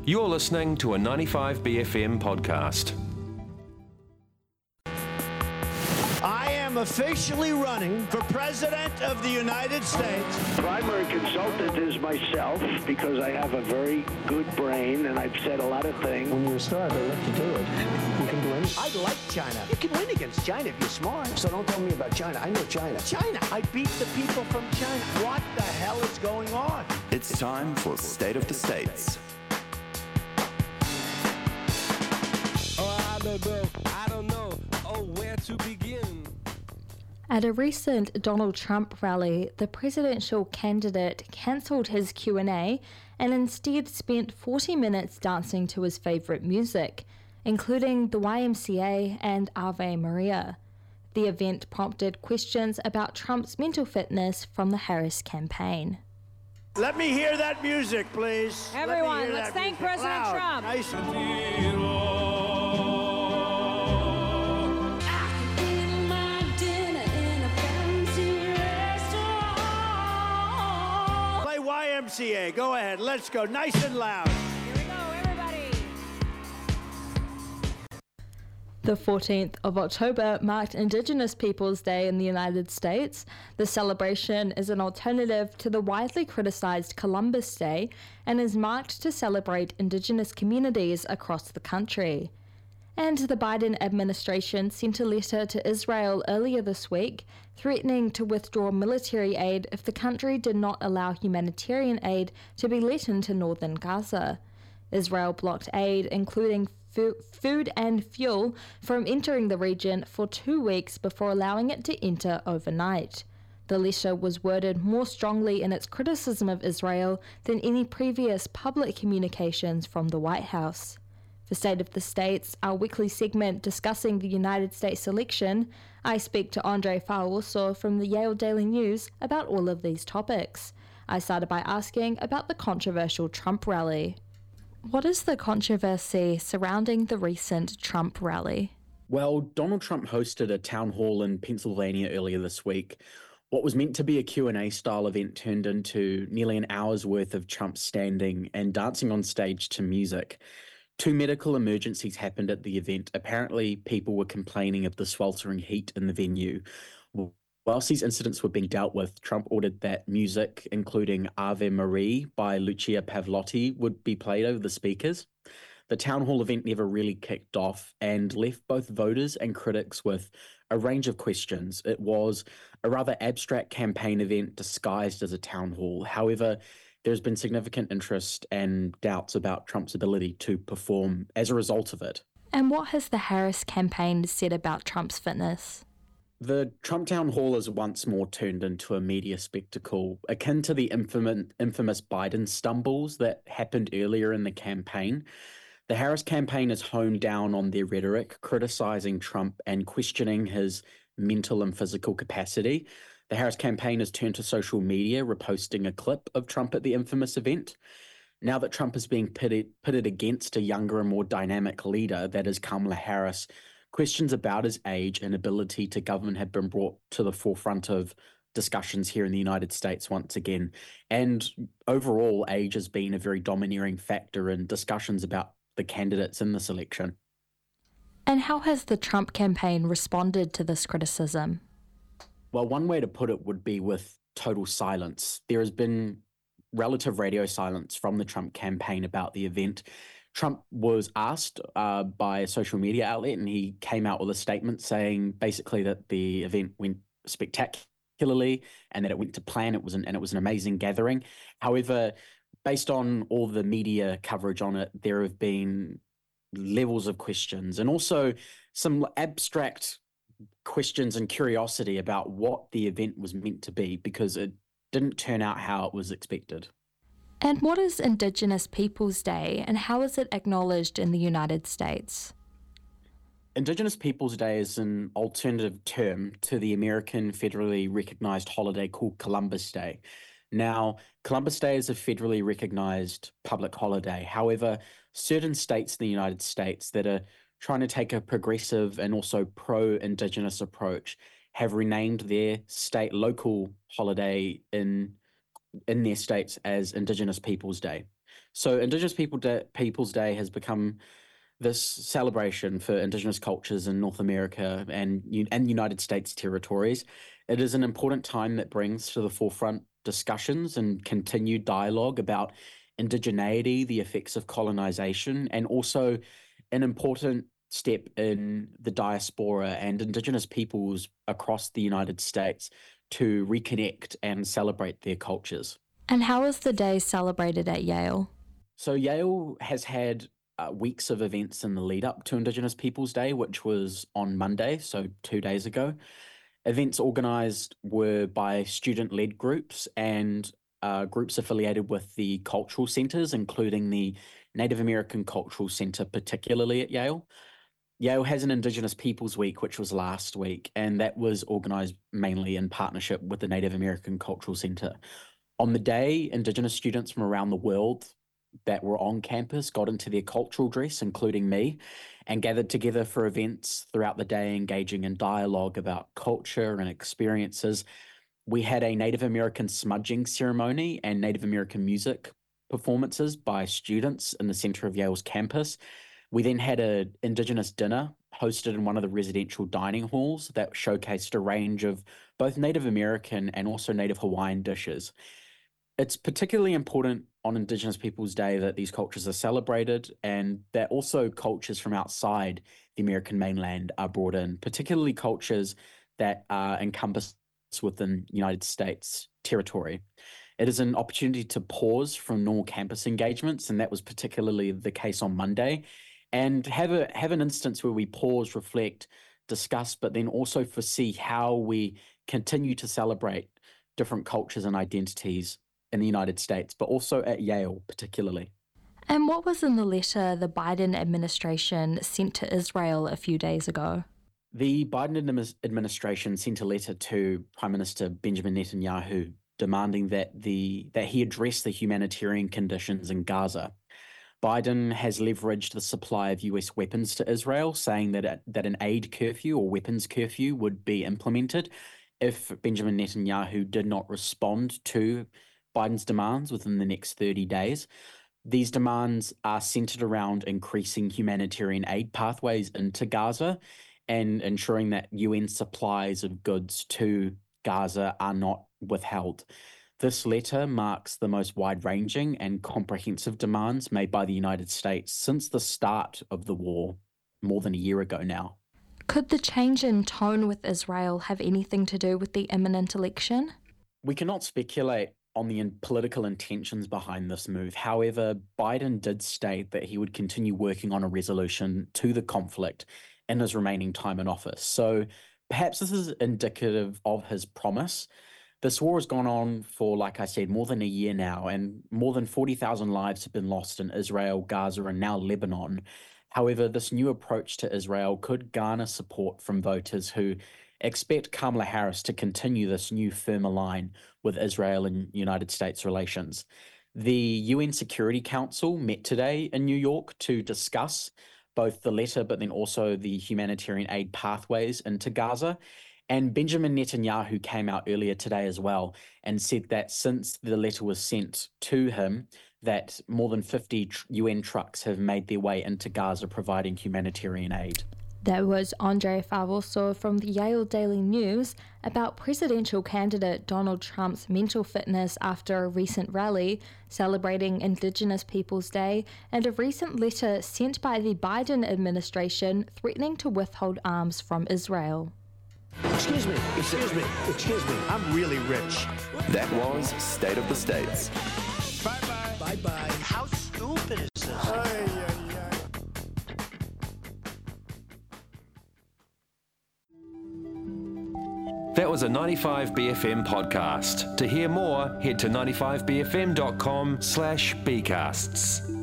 You're listening to a 95BFM podcast. I am officially running for President of the United States. Primary consultant is myself because I have a very good brain and I've said a lot of things. When you're a star, they let you do it. You can do anything. I like China. You can win against China if you're smart. So don't tell me about China. I know China. China. I beat the people from China. What the hell is going on? It's time for State of the States. I don't know, where to begin. At a recent Donald Trump rally, the presidential candidate cancelled his Q&A and instead spent 40 minutes dancing to his favourite music, including the YMCA and Ave Maria. The event prompted questions about Trump's mental fitness from the Harris campaign. Let me hear that music, please. Everyone, let's thank President Trump. Nice. YMCA. Go ahead. Let's go. Nice and loud. Here we go, everybody. The 14th of October marked Indigenous Peoples Day in the United States. The celebration is an alternative to the widely criticised Columbus Day and is marked to celebrate Indigenous communities across the country. And the Biden administration sent a letter to Israel earlier this week threatening to withdraw military aid if the country did not allow humanitarian aid to be let into northern Gaza. Israel blocked aid, including food and fuel, from entering the region for 2 weeks before allowing it to enter overnight. The letter was worded more strongly in its criticism of Israel than any previous public communications from the White House. For State of the States, our weekly segment discussing the United States election, I speak to Andre Faoso from the Yale Daily News about all of these topics. I started by asking about the controversial Trump rally. What is the controversy surrounding the recent Trump rally? Well, Donald Trump hosted a town hall in Pennsylvania earlier this week. What was meant to be a Q&A style event turned into nearly an hour's worth of Trump standing and dancing on stage to music. 2 medical emergencies happened at the event. Apparently, people were complaining of the sweltering heat in the venue. Whilst these incidents were being dealt with, Trump ordered that music, including Ave Maria by Lucia Pavarotti, would be played over the speakers. The town hall event never really kicked off and left both voters and critics with a range of questions. It was a rather abstract campaign event disguised as a town hall. However, there's been significant interest and doubts about Trump's ability to perform as a result of it. And what has the Harris campaign said about Trump's fitness? The Trump town hall is once more turned into a media spectacle, akin to the infamous Biden stumbles that happened earlier in the campaign. The Harris campaign has honed down on their rhetoric, criticizing Trump and questioning his mental and physical capacity. The Harris campaign has turned to social media, reposting a clip of Trump at the infamous event. Now that Trump is being pitted against a younger and more dynamic leader, that is Kamala Harris, questions about his age and ability to govern have been brought to the forefront of discussions here in the United States once again. And overall, age has been a very domineering factor in discussions about the candidates in this election. And how has the Trump campaign responded to this criticism? Well, one way to put it would be with total silence. There has been relative radio silence from the Trump campaign about the event. Trump was asked by a social media outlet, and he came out with a statement saying basically that the event went spectacularly and that it went to plan. It was an amazing gathering. However, based on all the media coverage on it, there have been levels of questions and also some abstract questions and curiosity about what the event was meant to be, because it didn't turn out how it was expected. And what is Indigenous Peoples Day, and how is it acknowledged in the United States? Indigenous Peoples Day is an alternative term to the American federally recognized holiday called Columbus Day. Now, Columbus Day is a federally recognized public holiday. However, certain states in the United States that are trying to take a progressive and also pro-Indigenous approach have renamed their state local holiday in their states as Indigenous Peoples Day. So Indigenous Peoples Day has become this celebration for Indigenous cultures in North America and United States territories. It is an important time that brings to the forefront discussions and continued dialogue about indigeneity, the effects of colonization, and also an important step in the diaspora and Indigenous peoples across the United States to reconnect and celebrate their cultures. And how is the day celebrated at Yale? So Yale has had weeks of events in the lead up to Indigenous Peoples Day, which was on Monday, so 2 days ago. Events organised were by student-led groups and groups affiliated with the cultural centres, including the Native American Cultural Centre, particularly at Yale. Yale has an Indigenous Peoples Week, which was last week, and that was organised mainly in partnership with the Native American Cultural Centre. On the day, Indigenous students from around the world that were on campus got into their cultural dress, including me, and gathered together for events throughout the day, engaging in dialogue about culture and experiences. We had a Native American smudging ceremony and Native American music performances by students in the centre of Yale's campus. We then had an Indigenous dinner hosted in one of the residential dining halls that showcased a range of both Native American and also Native Hawaiian dishes. It's particularly important on Indigenous Peoples Day that these cultures are celebrated and that also cultures from outside the American mainland are brought in, particularly cultures that are encompassed within United States territory. It is an opportunity to pause from normal campus engagements, and that was particularly the case on Monday, and have an instance where we pause, reflect, discuss, but then also foresee how we continue to celebrate different cultures and identities in the United States, but also at Yale particularly. And what was in the letter the Biden administration sent to Israel a few days ago? The Biden administration sent a letter to Prime Minister Benjamin Netanyahu demanding that he address the humanitarian conditions in Gaza. Biden has leveraged the supply of US weapons to Israel, saying that an aid curfew or weapons curfew would be implemented if Benjamin Netanyahu did not respond to Biden's demands within the next 30 days. These demands are centered around increasing humanitarian aid pathways into Gaza and ensuring that UN supplies of goods to Gaza are not withheld. This letter marks the most wide-ranging and comprehensive demands made by the United States since the start of the war, more than a year ago now. Could the change in tone with Israel have anything to do with the imminent election? We cannot speculate on the political intentions behind this move. However, Biden did state that he would continue working on a resolution to the conflict in his remaining time in office. So perhaps this is indicative of his promise. This war has gone on for, like I said, more than a year now, and more than 40,000 lives have been lost in Israel, Gaza, and now Lebanon. However, this new approach to Israel could garner support from voters who expect Kamala Harris to continue this new firmer line with Israel and United States relations. The UN Security Council met today in New York to discuss both the letter but then also the humanitarian aid pathways into Gaza. And Benjamin Netanyahu came out earlier today as well and said that since the letter was sent to him, that more than 50 UN trucks have made their way into Gaza providing humanitarian aid. That was Andre Favorso from the Yale Daily News about presidential candidate Donald Trump's mental fitness after a recent rally celebrating Indigenous Peoples Day and a recent letter sent by the Biden administration threatening to withhold arms from Israel. Excuse me. I'm really rich. That was State of the States. Bye-bye. Bye-bye. How stupid is this? That was a 95BFM podcast. To hear more, head to 95bfm.com/bcasts.